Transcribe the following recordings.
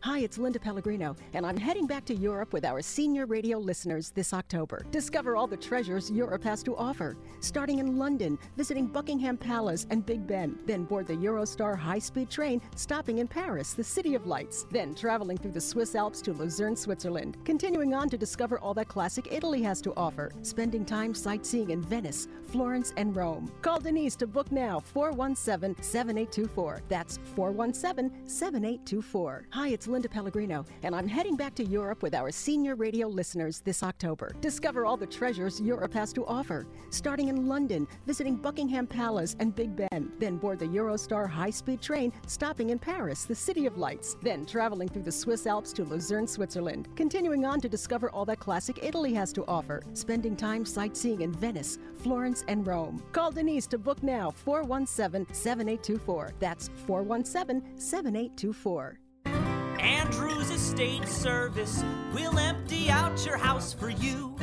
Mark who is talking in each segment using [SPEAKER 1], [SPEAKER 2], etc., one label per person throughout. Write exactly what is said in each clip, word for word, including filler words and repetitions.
[SPEAKER 1] Hi, it's Linda Pellegrino, and I'm heading back to Europe with our senior radio listeners this October. Discover all the treasures Europe has to offer. Starting in London, visiting Buckingham Palace and Big Ben. Then board the Eurostar high-speed train, stopping in Paris, the City of Lights. Then traveling through the Swiss Alps to Lucerne, Switzerland. Continuing on to discover all that classic Italy has to offer. Spending time sightseeing in Venice, Florence, and Rome. Call Denise to book now, four one seven, seven eight two four. That's four one seven, seven eight two four. Hi, it's Linda Pellegrino, and I'm heading back to Europe with our senior radio listeners this October. Discover all the treasures Europe has to offer. Starting in London, visiting Buckingham Palace and Big Ben. Then board the Eurostar high-speed train, stopping in Paris, the City of Lights. Then traveling through the Swiss Alps to Lucerne, Switzerland. Continuing on to discover all that classic Italy has to offer. Spending time sightseeing in Venice, Florence, and Rome. Call Denise to book now, four one seven, seven eight two four. That's four one seven, seven eight two four.
[SPEAKER 2] Andrews Estate Service will empty out your house for you.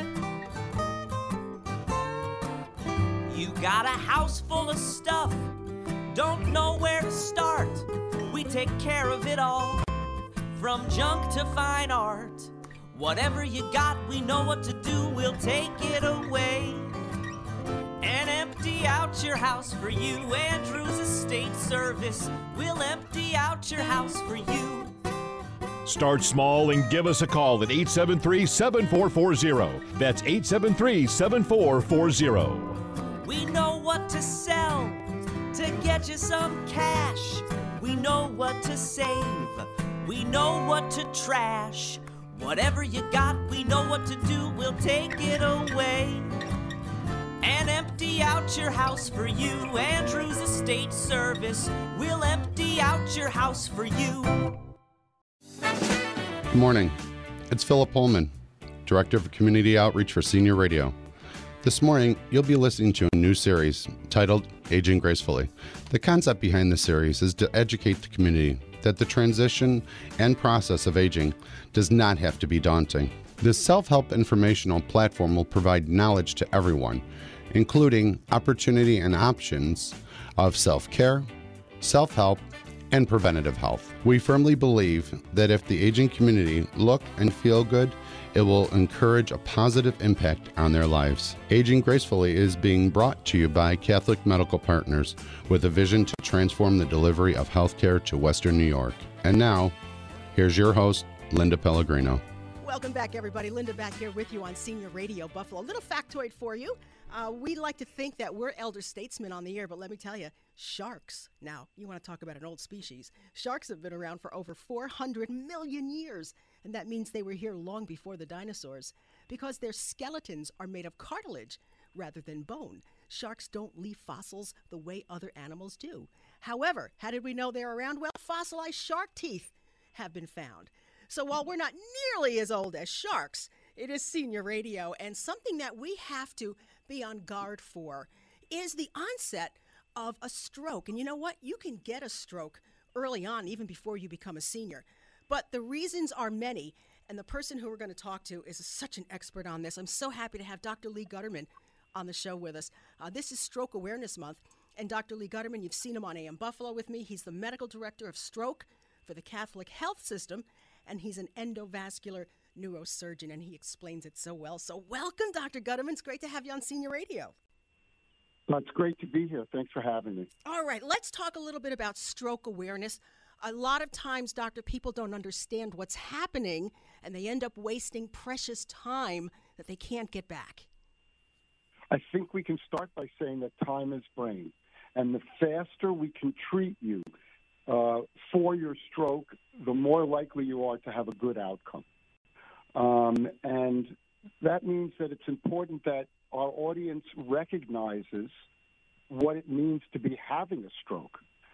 [SPEAKER 2] You got a house full of stuff, don't know where to start. We take care of it all, from junk to fine art. Whatever you got, we know what to do, we'll take it away and empty out your house for you. Andrews Estate Service will empty out your house for you.
[SPEAKER 3] Start small and give us a call at eight seven three, seven four four zero. That's eight seven three, seven four four zero.
[SPEAKER 2] We know what to sell to get you some cash. We know what to save. We know what to trash. Whatever you got, we know what to do. We'll take it away and empty out your house for you. Andrews Estate Service will empty out your house for you.
[SPEAKER 4] Good morning. It's Philip Pullman, Director of Community Outreach for Senior Radio. This morning, you'll be listening to a new series titled Aging Gracefully. The concept behind the series is to educate the community that the transition and process of aging does not have to be daunting. This self-help informational platform will provide knowledge to everyone, including opportunity and options of self-care, self-help, and preventative health. We firmly believe that if the aging community look and feel good, it will encourage a positive impact on their lives. Aging Gracefully is being brought to you by Catholic Medical Partners with a vision to transform the delivery of healthcare to Western New York. And now, here's your host, Linda Pellegrino.
[SPEAKER 1] Welcome back, everybody. Linda back here with you on Senior Radio Buffalo. A little factoid for you. Uh, we like to think that we're elder statesmen on the air, but let me tell you, sharks. Now, you want to talk about an old species. Sharks have been around for over four hundred million years, and that means they were here long before the dinosaurs. Because their skeletons are made of cartilage rather than bone, sharks don't leave fossils the way other animals do. However, how did we know they're around? Well, fossilized shark teeth have been found. So while we're not nearly as old as sharks, it is Senior Radio, and something that we have to be on guard for is the onset of a stroke. And you know what? You can get a stroke early on, even before you become a senior. But the reasons are many, and the person who we're going to talk to is such an expert on this. I'm so happy to have Doctor Lee Gutterman on the show with us. Uh, this is Stroke Awareness Month, and Doctor Lee Gutterman, you've seen him on A M Buffalo with me. He's the medical director of stroke for the Catholic Health System, and he's an endovascular neurosurgeon, and he explains it so well. So welcome, Doctor Gutterman. It's great to have you on Senior Radio.
[SPEAKER 5] Well, it's great to be here. Thanks for having me.
[SPEAKER 1] All right, let's talk a little bit about stroke awareness. A lot of times, doctor, people don't understand what's happening, and they end up wasting precious time that they can't get back.
[SPEAKER 5] I think we can start by saying that time is brain, and the faster we can treat you uh, for your stroke, the more likely you are to have a good outcome. Um, and that means that it's important that our audience recognizes what it means to be having a stroke.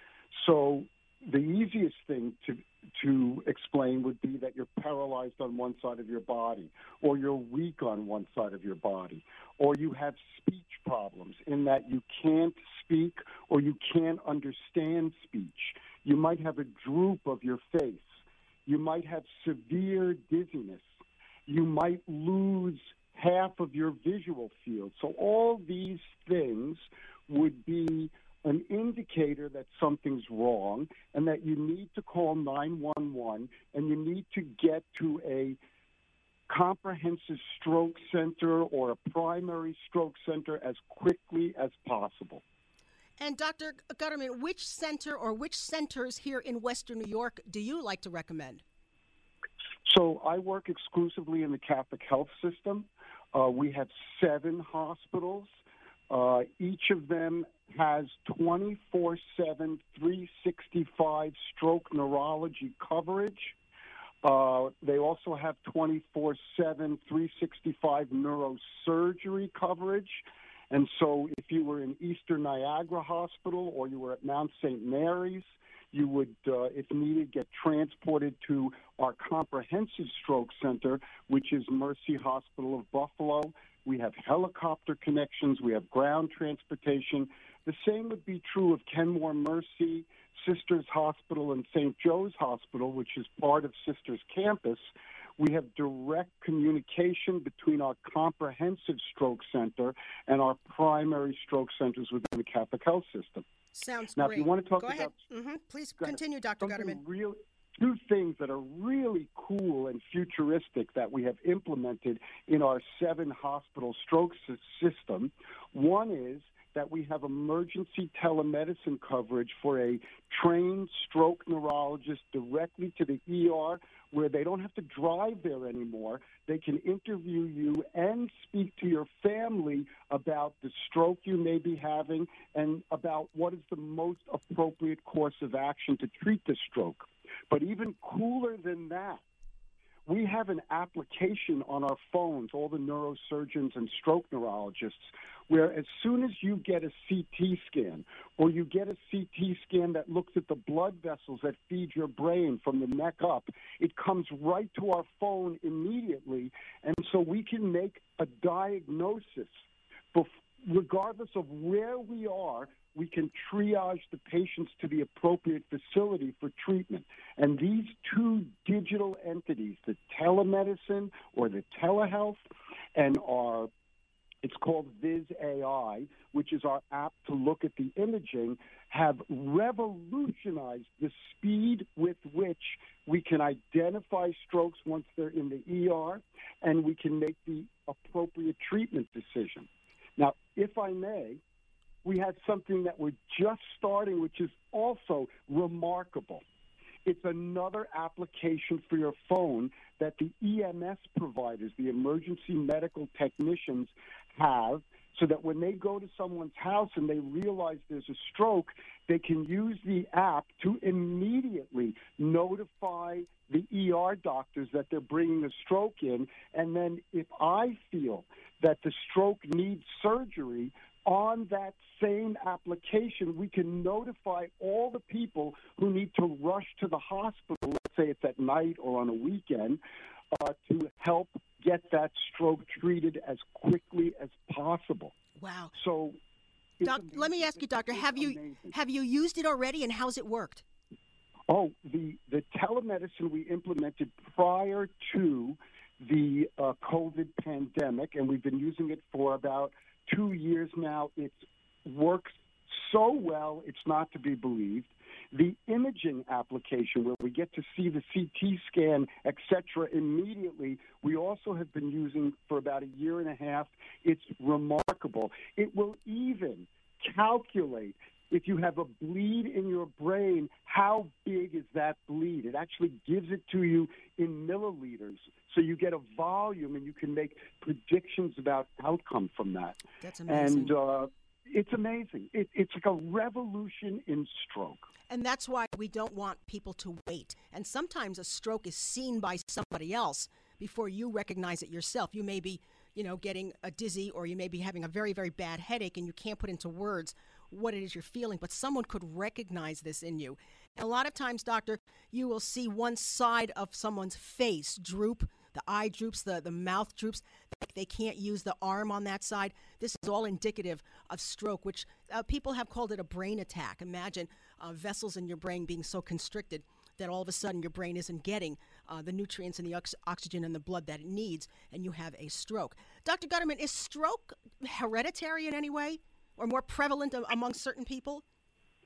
[SPEAKER 5] So the easiest thing to to explain would be that you're paralyzed on one side of your body, or you're weak on one side of your body, or you have speech problems in that you can't speak or you can't understand speech. You might have a droop of your face. You might have severe dizziness. You might lose half of your visual field. So all these things would be an indicator that something's wrong and that you need to call nine one one and you need to get to a comprehensive stroke center or a primary stroke center as quickly as possible.
[SPEAKER 1] And Doctor Gutterman, which center or which centers here in Western New York do you like to recommend?
[SPEAKER 5] So I work exclusively in the Catholic health system. Uh, we have seven hospitals. Uh, each of them has twenty-four seven, three sixty-five stroke neurology coverage. Uh, they also have twenty-four seven, three sixty-five neurosurgery coverage. And so if you were in Eastern Niagara Hospital or you were at Mount Saint Mary's, you would, uh, if needed, get transported to our comprehensive stroke center, which is Mercy Hospital of Buffalo. We have helicopter connections. We have ground transportation. The same would be true of Kenmore Mercy, Sisters Hospital, and Saint Joe's Hospital, which is part of Sisters Campus. We have direct communication between our comprehensive stroke center and our primary stroke centers within the Catholic health system.
[SPEAKER 1] Sounds
[SPEAKER 5] now,
[SPEAKER 1] great.
[SPEAKER 5] If you want to talk
[SPEAKER 1] Go
[SPEAKER 5] about,
[SPEAKER 1] ahead. Mm-hmm. Please continue, Doctor Gutterman.
[SPEAKER 5] Real, two things that are really cool and futuristic that we have implemented in our seven hospital stroke system. One is that we have emergency telemedicine coverage for a trained stroke neurologist directly to the E R, where they don't have to drive there anymore. They can interview you and speak to your family about the stroke you may be having and about what is the most appropriate course of action to treat the stroke. But even cooler than that, we have an application on our phones, all the neurosurgeons and stroke neurologists, where as soon as you get a C T scan or you get a C T scan that looks at the blood vessels that feed your brain from the neck up, it comes right to our phone immediately. And so we can make a diagnosis. Regardless of where we are, we can triage the patients to the appropriate facility for treatment. And these two digital entities, the telemedicine or the telehealth, and our, it's called Viz A I, which is our app to look at the imaging, have revolutionized the speed with which we can identify strokes once they're in the E R, and we can make the appropriate treatment decision. Now, if I may, we have something that we're just starting, which is also remarkable. It's another application for your phone that the E M S providers, the emergency medical technicians, have, so that when they go to someone's house and they realize there's a stroke, they can use the app to immediately notify the E R doctors that they're bringing a stroke in. And then if I feel that the stroke needs surgery, on that same application, we can notify all the people who need to rush to the hospital, let's say it's at night or on a weekend, uh, to help get that stroke treated as quickly as possible.
[SPEAKER 1] Wow.
[SPEAKER 5] So,
[SPEAKER 1] Doc, let me ask you, Doctor, have you
[SPEAKER 5] amazing.
[SPEAKER 1] have you used it already, and how's it worked?
[SPEAKER 5] Oh, the, the telemedicine we implemented prior to the uh, COVID pandemic, and we've been using it for about two years now. It works so well, it's not to be believed. The imaging application, where we get to see the C T scan, et cetera, immediately, we also have been using for about a year and a half. It's remarkable. It will even calculate, if you have a bleed in your brain, how big is that bleed? It actually gives it to you in milliliters. So you get a volume and you can make predictions about outcome from that.
[SPEAKER 1] That's amazing.
[SPEAKER 5] And uh, it's amazing. It, it's like a revolution in stroke.
[SPEAKER 1] And that's why we don't want people to wait. And sometimes a stroke is seen by somebody else before you recognize it yourself. You may be, you know, getting a dizzy, or you may be having a very, very bad headache, and you can't put into words what it is you're feeling, but someone could recognize this in you. And a lot of times, Doctor, you will see one side of someone's face droop, the eye droops, the, the mouth droops. They can't use the arm on that side. This is all indicative of stroke, which uh, people have called it a brain attack. Imagine uh, vessels in your brain being so constricted that all of a sudden your brain isn't getting uh, the nutrients and the ox- oxygen and the blood that it needs, and you have a stroke. Doctor Gutterman, is stroke hereditary in any way, or more prevalent among certain people?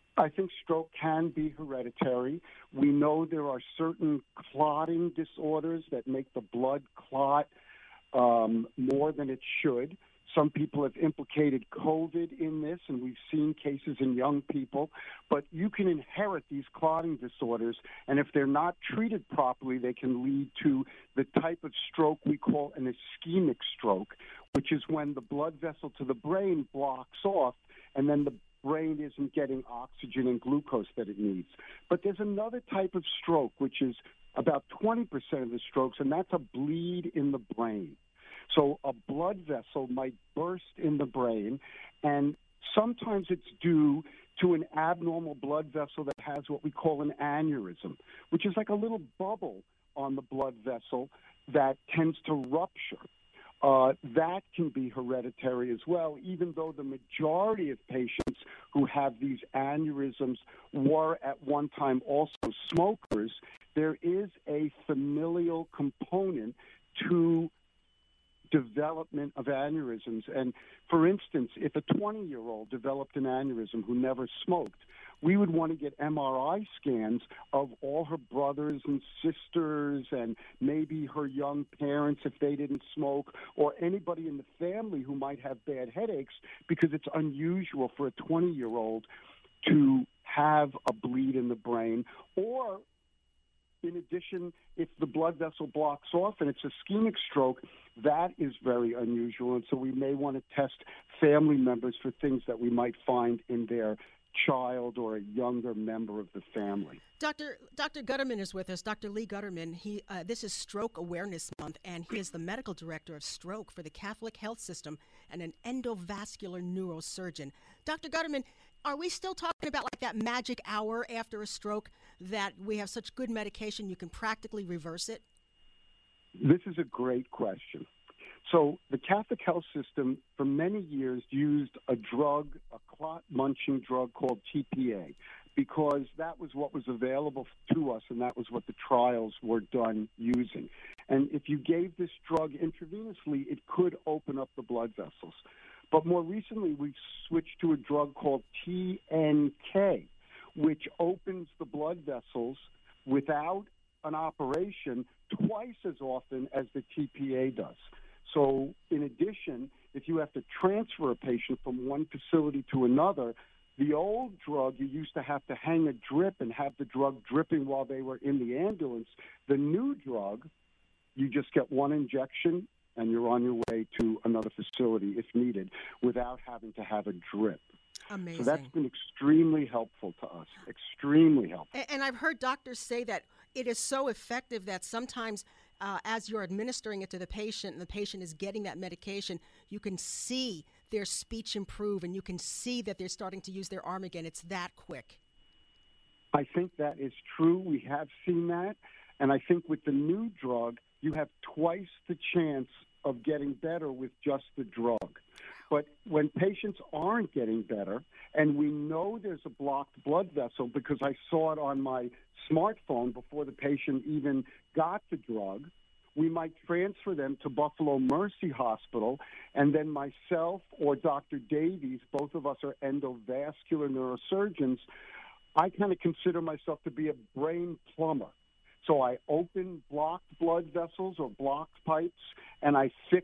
[SPEAKER 5] I think stroke can be hereditary. We know there are certain clotting disorders that make the blood clot um, more than it should. Some people have implicated COVID in this, and we've seen cases in young people. But you can inherit these clotting disorders, and if they're not treated properly, they can lead to the type of stroke we call an ischemic stroke, which is when the blood vessel to the brain blocks off, and then the brain isn't getting oxygen and glucose that it needs. But there's another type of stroke, which is about twenty percent of the strokes, and that's a bleed in the brain. So a blood vessel might burst in the brain, and sometimes it's due to an abnormal blood vessel that has what we call an aneurysm, which is like a little bubble on the blood vessel that tends to rupture. Uh, that can be hereditary as well, even though the majority of patients who have these aneurysms were at one time also smokers. There is a familial component to development of aneurysms. And for instance, if a twenty-year-old developed an aneurysm who never smoked, we would want to get M R I scans of all her brothers and sisters and maybe her young parents if they didn't smoke, or anybody in the family who might have bad headaches, because it's unusual for a twenty-year-old to have a bleed in the brain. Or in addition, if the blood vessel blocks off and it's ischemic stroke, that is very unusual. And so we may want to test family members for things that we might find in their child or a younger member of the family.
[SPEAKER 1] Doctor Doctor Gutterman is with us. Doctor Lee Gutterman. He uh, this is Stroke Awareness Month, and he is the medical director of stroke for the Catholic Health System and an endovascular neurosurgeon. Doctor Gutterman, are we still talking about like that magic hour after a stroke that we have such good medication you can practically reverse it?
[SPEAKER 5] This is a great question. So the Catholic Health System for many years used a drug, a clot-munching drug called T P A, because that was what was available to us, and that was what the trials were done using. And if you gave this drug intravenously, it could open up the blood vessels. But more recently, we've switched to a drug called T N K, which opens the blood vessels without an operation twice as often as the T P A does. So in addition, if you have to transfer a patient from one facility to another, the old drug, you used to have to hang a drip and have the drug dripping while they were in the ambulance. The new drug, you just get one injection and you're on your way to another facility if needed without having to have a drip.
[SPEAKER 1] Amazing.
[SPEAKER 5] So that's been extremely helpful to us, extremely helpful.
[SPEAKER 1] And, and I've heard doctors say that it is so effective that sometimes uh, as you're administering it to the patient and the patient is getting that medication, you can see their speech improve and you can see that they're starting to use their arm again. It's that quick.
[SPEAKER 5] I think that is true. We have seen that. And I think with the new drug, you have twice the chance of getting better with just the drug. But when patients aren't getting better, and we know there's a blocked blood vessel because I saw it on my smartphone before the patient even got the drug, we might transfer them to Buffalo Mercy Hospital, and then myself or Doctor Davies, both of us are endovascular neurosurgeons, I kind of consider myself to be a brain plumber. So I open blocked blood vessels or blocked pipes, and I fix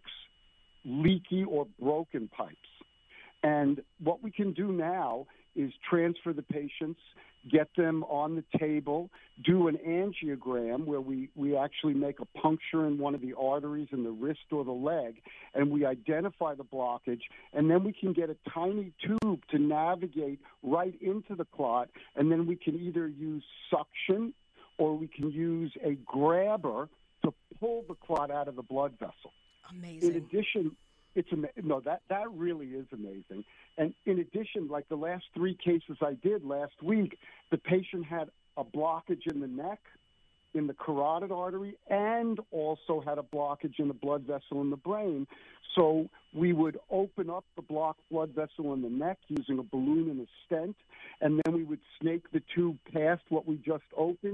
[SPEAKER 5] leaky or broken pipes. And what we can do now is transfer the patients, get them on the table, do an angiogram where we, we actually make a puncture in one of the arteries in the wrist or the leg, and we identify the blockage, and then we can get a tiny tube to navigate right into the clot, and then we can either use suction or we can use a grabber to pull the clot out of the blood vessel.
[SPEAKER 1] Amazing. In
[SPEAKER 5] addition, it's ama- no that that really is amazing. And in addition, like the last three cases I did last week, the patient had a blockage in the neck, in the carotid artery, and also had a blockage in the blood vessel in the brain. So we would open up the blocked blood vessel in the neck using a balloon and a stent, and then we would snake the tube past what we just opened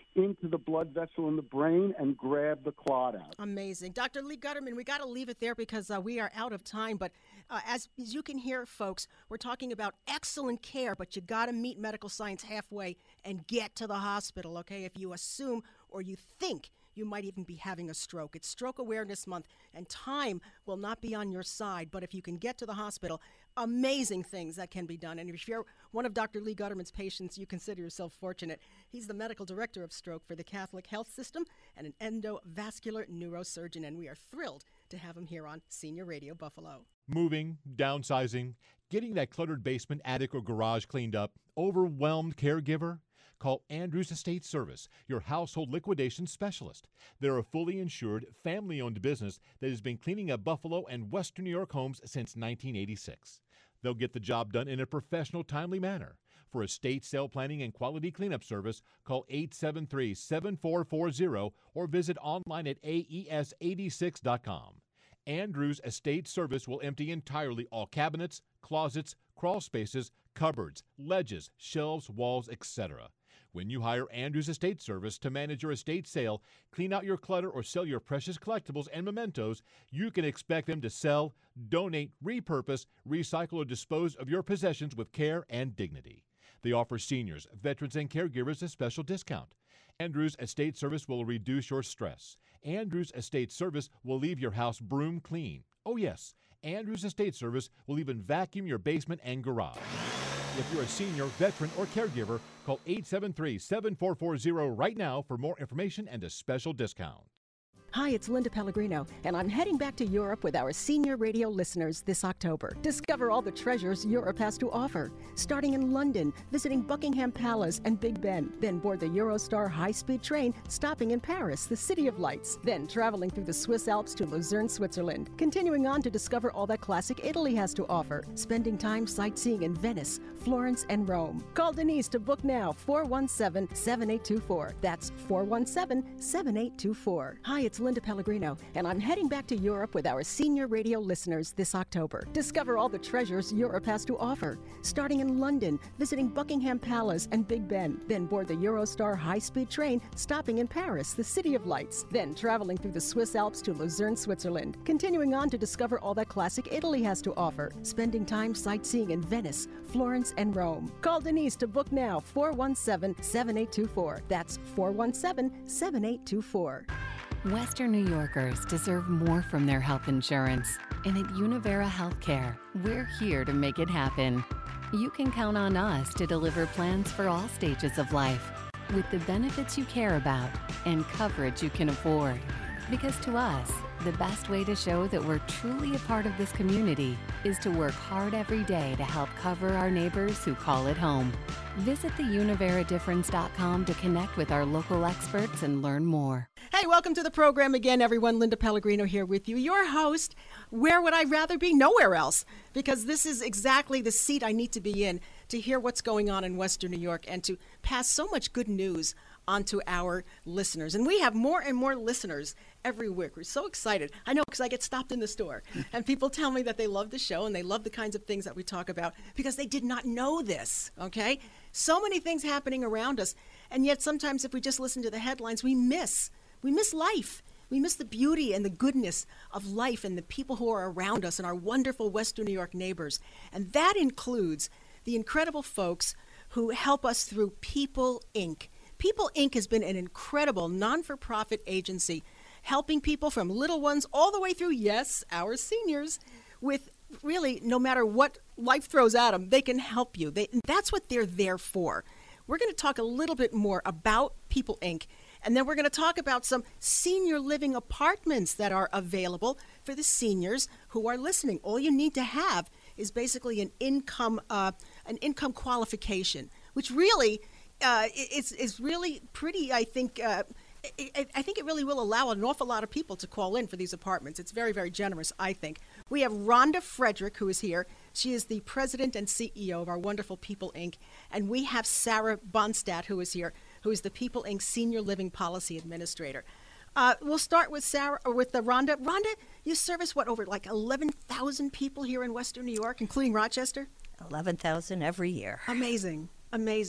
[SPEAKER 5] into the blood vessel in the brain and grab the clot out.
[SPEAKER 1] Amazing. Doctor Lee Gutterman, we got to leave it there because uh, we are out of time. But uh, as, as you can hear, folks, we're talking about excellent care, but you got to meet medical science halfway and get to the hospital, okay? If you assume or you think you might even be having a stroke. It's Stroke Awareness Month, and time will not be on your side. But if you can get to the hospital, amazing things that can be done. And if you're one of Doctor Lee Gutterman's patients, you consider yourself fortunate. He's the medical director of stroke for the Catholic Health System and an endovascular neurosurgeon, and we are thrilled to have him here on Senior Radio Buffalo.
[SPEAKER 3] Moving, downsizing, getting that cluttered basement, attic, or garage cleaned up, overwhelmed caregiver? Call Andrews Estate Service, your household liquidation specialist. They're a fully insured, family-owned business that has been cleaning up Buffalo and Western New York homes since nineteen eighty-six. They'll get the job done in a professional, timely manner. For estate sale planning and quality cleanup service, call eight seven three, seven four four zero or visit online at A E S eighty-six dot com. Andrews Estate Service will empty entirely all cabinets, closets, crawl spaces, cupboards, ledges, shelves, walls, et cetera. When you hire Andrews Estate Service to manage your estate sale, clean out your clutter, or sell your precious collectibles and mementos, you can expect them to sell, donate, repurpose, recycle, or dispose of your possessions with care and dignity. They offer seniors, veterans, and caregivers a special discount. Andrews Estate Service will reduce your stress. Andrews Estate Service will leave your house broom clean. Oh yes, Andrews Estate Service will even vacuum your basement and garage. If you're a senior, veteran, or caregiver, call eight seven three, seven four four zero right now for more information and a special discount.
[SPEAKER 1] Hi, it's Linda Pellegrino, and I'm heading back to Europe with our senior radio listeners this October. Discover all the treasures Europe has to offer. Starting in London, visiting Buckingham Palace and Big Ben. Then board the Eurostar high-speed train, stopping in Paris, the City of Lights. Then traveling through the Swiss Alps to Lucerne, Switzerland. Continuing on to discover all that classic Italy has to offer. Spending time sightseeing in Venice, Florence, and Rome. Call Denise to book now, four one seven, seven eight two four. That's four one seven, seven eight two four. Hi, it's Linda Pellegrino, and I'm heading back to Europe with our senior radio listeners this October. Discover all the treasures Europe has to offer. Starting in London, visiting Buckingham Palace and Big Ben. Then board the Eurostar high-speed train, stopping in Paris, the City of Lights. Then traveling through the Swiss Alps to Lucerne, Switzerland. Continuing on to discover all that classic Italy has to offer. Spending time sightseeing in Venice, Florence, and Rome. Call Denise to book now, four one seven, seven eight two four. That's four one seven, seven eight two four.
[SPEAKER 6] Western New Yorkers deserve more from their health insurance. And at Univera Healthcare, we're here to make it happen. You can count on us to deliver plans for all stages of life, with the benefits you care about and coverage you can afford. Because to us, the best way to show that we're truly a part of this community is to work hard every day to help cover our neighbors who call it home. Visit the univera difference dot com to connect with our local experts and learn more.
[SPEAKER 1] Hey, welcome to the program again, everyone. Linda Pellegrino here with you, your host. Where would I rather be? Nowhere else, because this is exactly the seat I need to be in to hear what's going on in Western New York and to pass so much good news onto our listeners. And we have more and more listeners every week. We're so excited. I know, because I get stopped in the store and people tell me that they love the show and they love the kinds of things that we talk about because they did not know this, okay? So many things happening around us, and yet sometimes if we just listen to the headlines, we miss. We miss life. We miss the beauty and the goodness of life and the people who are around us and our wonderful Western New York neighbors. And that includes the incredible folks who help us through People Incorporated. People Incorporated has been an incredible non-for-profit agency helping people from little ones all the way through, yes, our seniors, with really no matter what life throws at them, they can help you. They, that's what they're there for. We're going to talk a little bit more about People Incorporated, and then we're going to talk about some senior living apartments that are available for the seniors who are listening. All you need to have is basically an income, uh, an income qualification, which really uh, is is really pretty. I think. Uh, I, I think it really will allow an awful lot of people to call in for these apartments. It's very, very generous, I think. We have Rhonda Frederick, who is here. She is the president and C E O of our wonderful People Incorporated. And we have Sarah Bonstadt, who is here, who is the People Incorporated Senior Living Policy Administrator. Uh, we'll start with Sarah, or with the Rhonda. Rhonda, you service, what, over like eleven thousand people here in Western New York, including Rochester?
[SPEAKER 7] eleven thousand every year.
[SPEAKER 1] Amazing, amazing.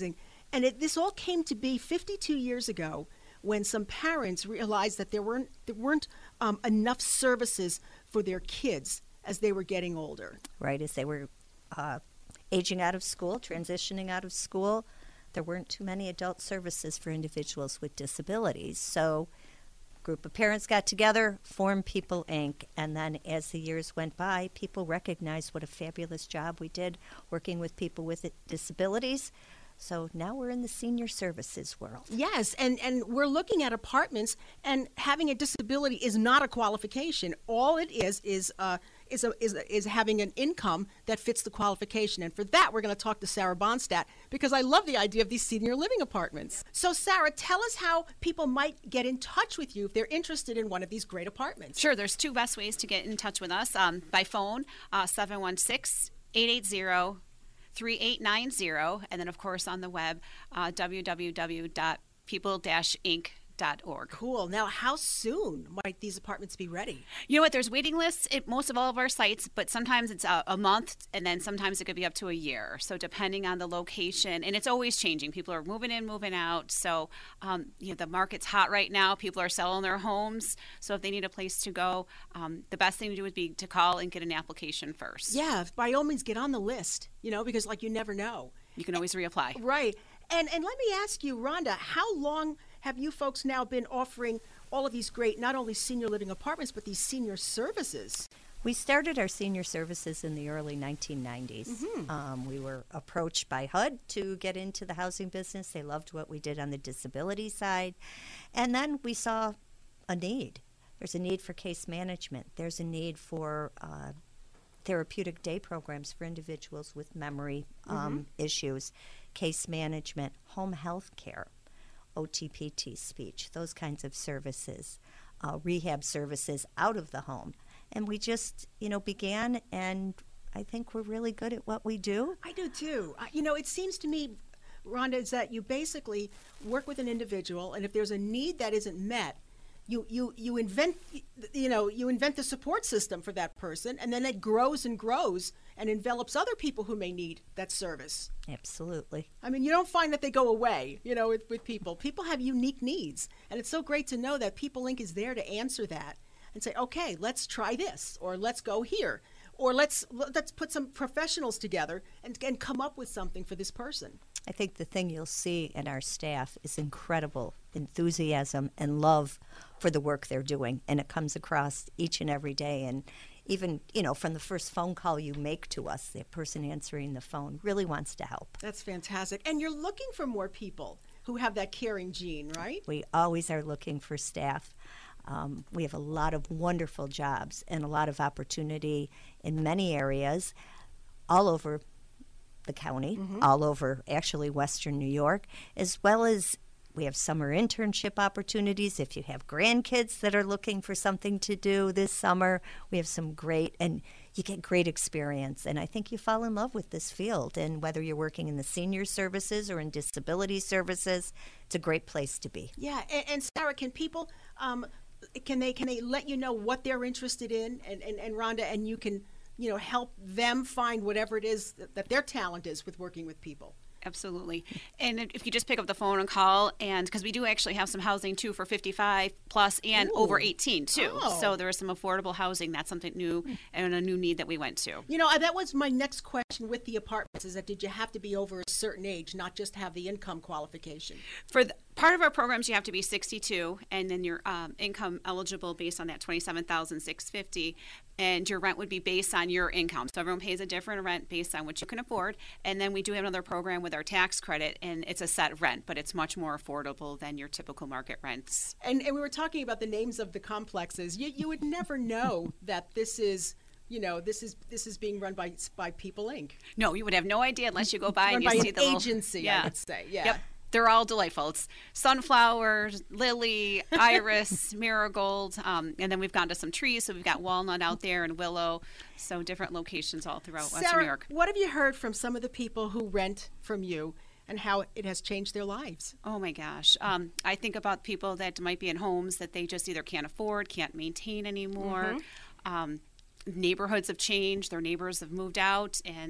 [SPEAKER 1] And it, this all came to be fifty-two years ago when some parents realized that there weren't there weren't um, enough services for their kids as they were getting older.
[SPEAKER 7] Right, as they were uh, aging out of school, transitioning out of school, there weren't too many adult services for individuals with disabilities. So a group of parents got together, formed People Incorporated, and then as the years went by, people recognized what a fabulous job we did working with people with disabilities. So now we're in the senior services world.
[SPEAKER 1] Yes, and, and we're looking at apartments, and having a disability is not a qualification. All it is is uh, is, a, is a, is having an income that fits the qualification. And for that, we're going to talk to Sarah Bonstadt, because I love the idea of these senior living apartments. So, Sarah, tell us how people might get in touch with you if they're interested in one of these great apartments.
[SPEAKER 8] Sure, there's two best ways to get in touch with us. Um, by phone, uh, seven one six, eight eight zero, three eight nine zero, and then of course on the web, uh, w w w dot people dash inc dot org.
[SPEAKER 1] Cool. Now, how soon might these apartments be ready?
[SPEAKER 8] You know what? There's waiting lists at most of all of our sites, but sometimes it's a, a month, and then sometimes it could be up to a year. So depending on the location, and it's always changing. People are moving in, moving out. So um, you know, the market's hot right now. People are selling their homes. So if they need a place to go, um, the best thing to do would be to call and get an application first.
[SPEAKER 1] Yeah, by all means, get on the list. You know, because like you never know.
[SPEAKER 8] You can always reapply.
[SPEAKER 1] Right. And and let me ask you, Rhonda, how long have you folks now been offering all of these great, not only senior living apartments, but these senior services?
[SPEAKER 7] We started our senior services in the early nineteen nineties.
[SPEAKER 1] Mm-hmm.
[SPEAKER 7] Um, we were approached by H U D to get into the housing business. They loved what we did on the disability side. And then we saw a need. There's a need for case management. There's a need for uh, therapeutic day programs for individuals with memory um, mm-hmm. issues, case management, home health care, O T P T speech, those kinds of services, uh, rehab services out of the home. And we just, you know, began, and I think we're really good at what we do.
[SPEAKER 1] I do too. Uh, you know, it seems to me, Rhonda, is that you basically work with an individual, and if there's a need that isn't met, you you you invent, you know, you invent the support system for that person, and then it grows and grows and envelops other people who may need that service.
[SPEAKER 7] Absolutely.
[SPEAKER 1] I mean, you don't find that they go away, you know, with, with people. People have unique needs, and it's so great to know that People Incorporated is there to answer that and say, okay, let's try this, or let's go here, or let's let's put some professionals together and, and come up with something for this person.
[SPEAKER 7] I think the thing you'll see in our staff is incredible enthusiasm and love for the work they're doing, and it comes across each and every day. And even, you know, from the first phone call you make to us, the person answering the phone really wants to help.
[SPEAKER 1] That's fantastic. And you're looking for more people who have that caring gene, right?
[SPEAKER 7] We always are looking for staff. Um, we have a lot of wonderful jobs and a lot of opportunity in many areas all over the county, mm-hmm. all over actually Western New York, as well as we have summer internship opportunities. If you have grandkids that are looking for something to do this summer, we have some great, and you get great experience. And I think you fall in love with this field. And whether you're working in the senior services or in disability services, it's a great place to be.
[SPEAKER 1] Yeah, and, and Sarah, can people, um, can they can they let you know what they're interested in, and, and, and Rhonda, and you can, you know, help them find whatever it is that, that their talent is with working with people?
[SPEAKER 8] Absolutely. And if you just pick up the phone and call, and because we do actually have some housing too for fifty-five plus and
[SPEAKER 1] Ooh.
[SPEAKER 8] over eighteen too.
[SPEAKER 1] Oh.
[SPEAKER 8] So there is some affordable housing. That's something new and a new need that we went to.
[SPEAKER 1] You know, that was my next question with the apartments, is that did you have to be over a certain age, not just have the income qualification?
[SPEAKER 8] For the, part of our programs, you have to be sixty-two, and then you're um, income eligible based on that twenty-seven thousand six hundred fifty dollars. And your rent would be based on your income. So everyone pays a different rent based on what you can afford. And then we do have another program with our tax credit, and it's a set rent, but it's much more affordable than your typical market rents.
[SPEAKER 1] And, and we were talking about the names of the complexes. You, you would never know that this is, you know, this is this is being run by by People Incorporated.
[SPEAKER 8] No, you would have no idea unless you go by
[SPEAKER 1] run
[SPEAKER 8] and you
[SPEAKER 1] by
[SPEAKER 8] see
[SPEAKER 1] an
[SPEAKER 8] the little
[SPEAKER 1] agency,
[SPEAKER 8] yeah.
[SPEAKER 1] I would say. Yeah.
[SPEAKER 8] Yep. They're all delightful. It's sunflowers, lily, iris, marigold, um, and then we've gone to some trees. So we've got walnut out there and willow. So different locations all throughout
[SPEAKER 1] Sarah,
[SPEAKER 8] Western New York.
[SPEAKER 1] What have you heard from some of the people who rent from you and how it has changed their lives?
[SPEAKER 8] Oh my gosh. Um, I think about people that might be in homes that they just either can't afford, can't maintain anymore. Mm-hmm. Um, neighborhoods have changed. Their neighbors have moved out, and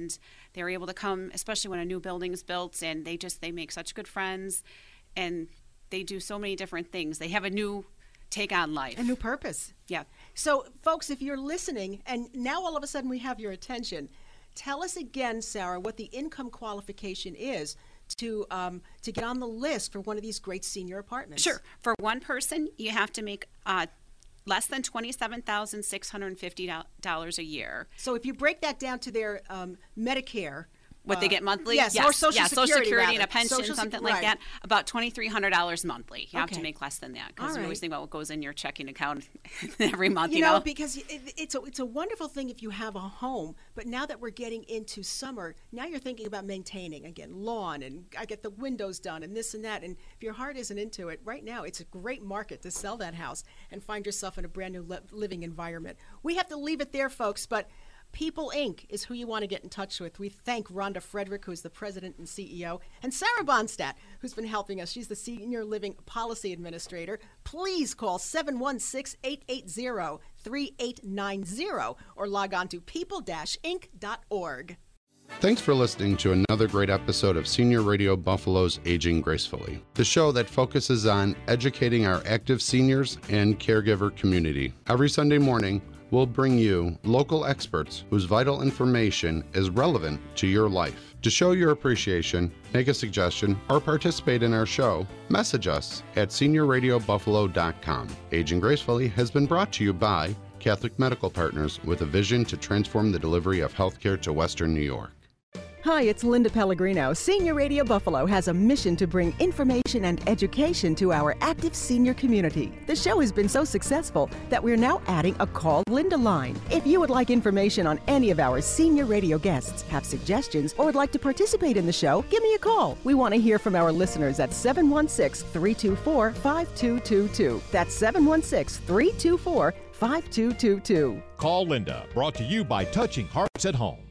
[SPEAKER 8] they're able to come, especially when a new building is built, and they just they make such good friends, and they do so many different things. They have a new take on life.
[SPEAKER 1] A new purpose.
[SPEAKER 8] Yeah.
[SPEAKER 1] So, folks, if you're listening, and now all of a sudden we have your attention, tell us again, Sarah, what the income qualification is to um, to get on the list for one of these great senior apartments.
[SPEAKER 8] Sure. For one person, you have to make uh, less than twenty-seven thousand six hundred fifty dollars a year.
[SPEAKER 1] So if you break that down to their um, Medicare,
[SPEAKER 8] what
[SPEAKER 1] uh,
[SPEAKER 8] they get monthly?
[SPEAKER 1] yes,
[SPEAKER 8] yes.
[SPEAKER 1] or Social
[SPEAKER 8] yeah,
[SPEAKER 1] Security,
[SPEAKER 8] Social Security
[SPEAKER 1] rather.
[SPEAKER 8] and a pension,
[SPEAKER 1] Social
[SPEAKER 8] something
[SPEAKER 1] Sec-
[SPEAKER 8] like
[SPEAKER 1] right.
[SPEAKER 8] that, about twenty-three hundred dollars monthly. You have
[SPEAKER 1] Okay.
[SPEAKER 8] to make less than that
[SPEAKER 1] All
[SPEAKER 8] because you
[SPEAKER 1] right.
[SPEAKER 8] always think about what goes in your checking account every month,
[SPEAKER 1] You,
[SPEAKER 8] you
[SPEAKER 1] know,
[SPEAKER 8] know?
[SPEAKER 1] because it, it's a it's a wonderful thing if you have a home, but now that we're getting into summer, now you're thinking about maintaining again lawn and I get the windows done and this and that. And if your heart isn't into it, right now it's a great market to sell that house and find yourself in a brand new li- living environment. We have to leave it there, folks, but People Incorporated is who you want to get in touch with. We thank Rhonda Frederick, who's the president and C E O, and Sarah Bonstadt, who's been helping us. She's the Senior Living Policy Administrator. Please call seven one six, eight eight zero, three eight nine zero or log on to people dash inc dot org.
[SPEAKER 4] Thanks for listening to another great episode of Senior Radio Buffalo's Aging Gracefully, the show that focuses on educating our active seniors and caregiver community. Every Sunday morning, we'll bring you local experts whose vital information is relevant to your life. To show your appreciation, make a suggestion, or participate in our show, message us at senior radio buffalo dot com. Aging Gracefully has been brought to you by Catholic Medical Partners with a vision to transform the delivery of healthcare to Western New York.
[SPEAKER 1] Hi, it's Linda Pellegrino. Senior Radio Buffalo has a mission to bring information and education to our active senior community. The show has been so successful that we're now adding a Call Linda line. If you would like information on any of our senior radio guests, have suggestions, or would like to participate in the show, give me a call. We want to hear from our listeners at seven one six, three two four, five two two two. That's seven one six, three two four, five two two two.
[SPEAKER 3] Call Linda, brought to you by Touching Hearts at Home.